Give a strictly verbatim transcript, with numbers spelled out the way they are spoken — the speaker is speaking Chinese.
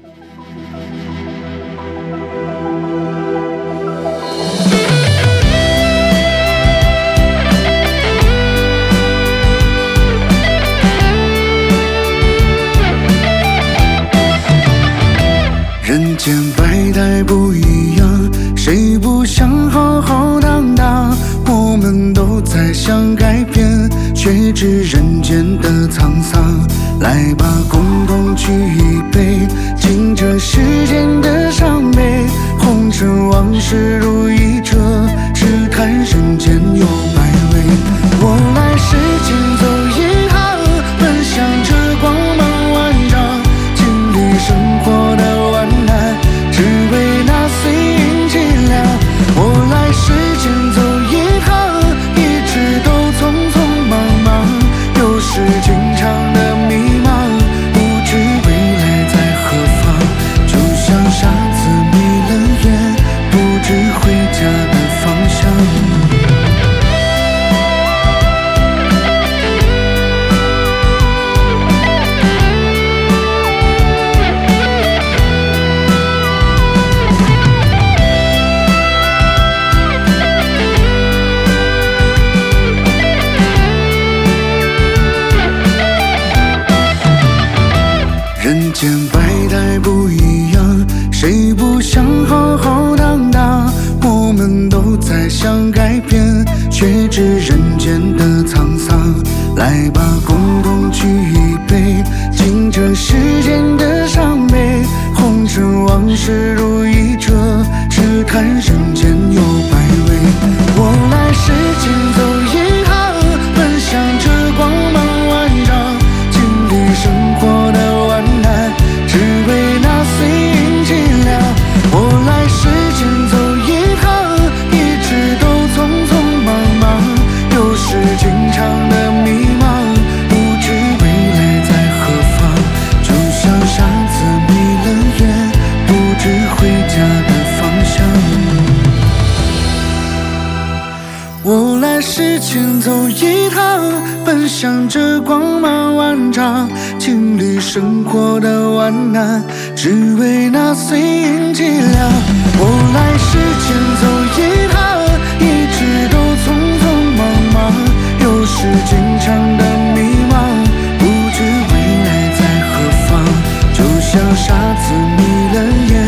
人间百态不一样，谁不想浩浩荡荡？我们都在想改变，却知人间的沧桑。来吧，共同举一杯，敬这世间的伤悲。红尘往事如一辙，只叹人间有百味。我来世间走一趟，奔向这光芒万丈，经历生活的只为那碎银几两。我来世间走一趟，一直都匆匆忙忙，有时经常的迷茫，不知未来在何方。就像傻子迷了眼，不知回家的方向。人间百态不一样，谁不想浩浩荡荡？我们都在想改变，却知人间的沧桑。来吧，共同举一杯，敬这世间的伤悲。红尘往事如一辙，只叹人间有百味。我来世间走一趟，奔向这光芒万丈，经历生活的只为那碎银几两。我来世间走一趟，一直都匆匆忙忙，有时经常的迷茫，不知未来在何方。就像傻子迷了眼，不知回家的方向。我来世间走一趟，奔向这光芒万丈，经历生活的万难，只为那碎银几两。我来世间走一趟，一直都匆匆忙忙，有时经常的迷茫，不知未来在何方。就像傻子迷了眼，